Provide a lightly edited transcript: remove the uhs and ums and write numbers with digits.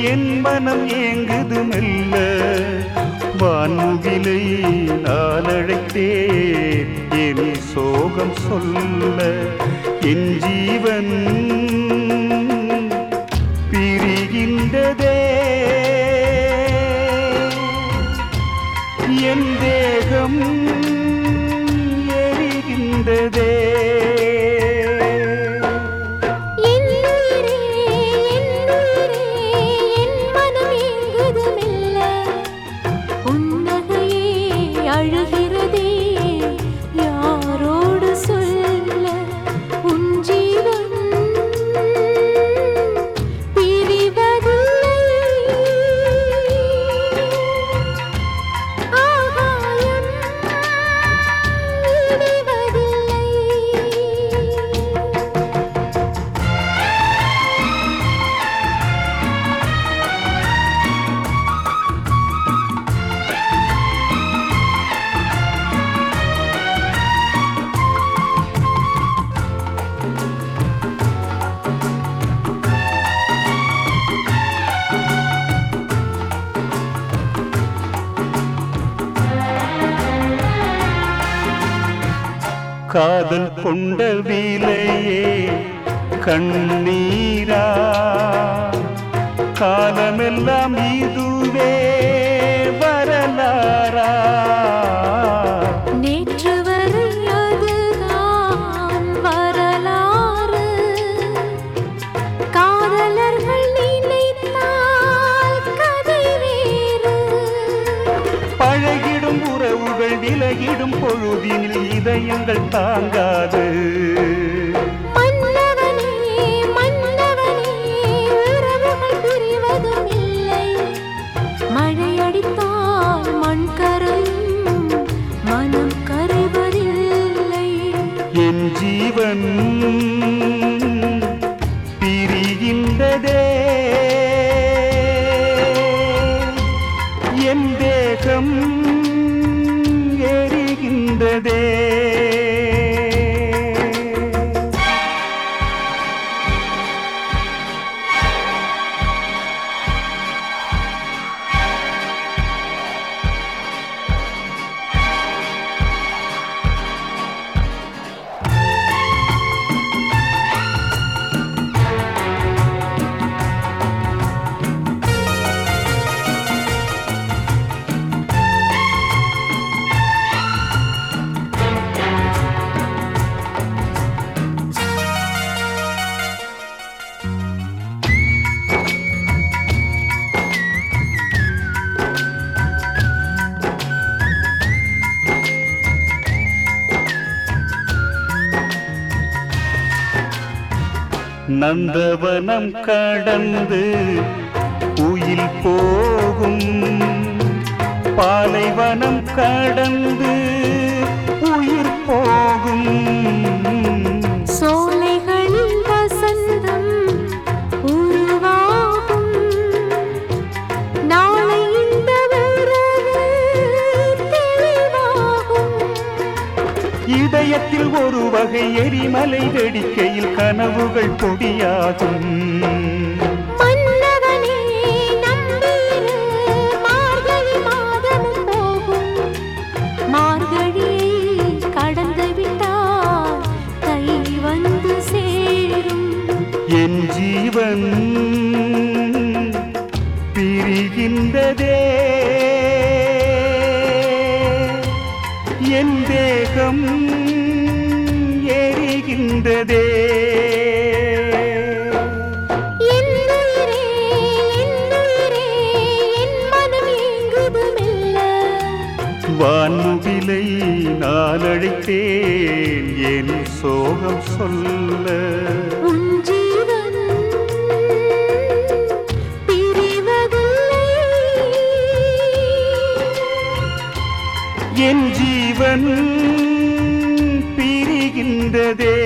என் மனம் ஏங்குது மெல்ல. வான்முகிலை நான் அழைத்தேன் என் சோகம் சொல்ல. என் ஜீவன் பிரிகின்றதே, என் தேகம் எரிகின்றதே. அழுகிறதே யாரோடு சொல்ல. உன் ஜீவன் பிரிவதில்லை, ஆகாயம் விடுவதில்லை. காதல் கொண்ட விலையே கண்ணீரா, காலமெல்லாம் இதுவே வரலாறா. நேற்று வரை அதுதான் வரலாறு. காதலர்கள் நினைத்தால் கதை வேறு. பழகிடும் உறவுகள் விலகிடும் பொழுதினில் இதயங்கள் தாங்காது. மன்னவனே மன்னவனே, உறவுகள் பிரிவதும் இல்லை. மழையடித்தால் மண் கரையும், மனம் கரைவதில்லை. என் ஜீவன் பிரிகின்றதே, என் தேகம் எரிகின்றதே. நந்தவனம் கடந்து உயில் போகும், பாலைவனம் கடந்து உயிர் போகும். சோலைகளில் வசந்தம் உருவாகும், நாளை இந்த உறவு தெளிவாகும். இதயத்தில் ஒரு வகை எரிமலை வெடிக்கையில் கனவுகள் பொடியாகும். மன்னவனே நம்பிரு, மார்கழி மாதமும் போகும். மார்கழியை கடந்து விட்டால் தை வந்து சேரும். என் ஜீவன் பிரிகின்றதே, என் தேகம் எரிகின்றதே. என் உயிரே, என் உயிரே, என் மனம் ஏங்குது மெல்ல. வான்முகிலை நான் அழைத்தேன் என் சோகம் சொல்ல. உன் ஜீவன் பிரிவதில்லை, என் ஜீவன் பிரிகின்றதே.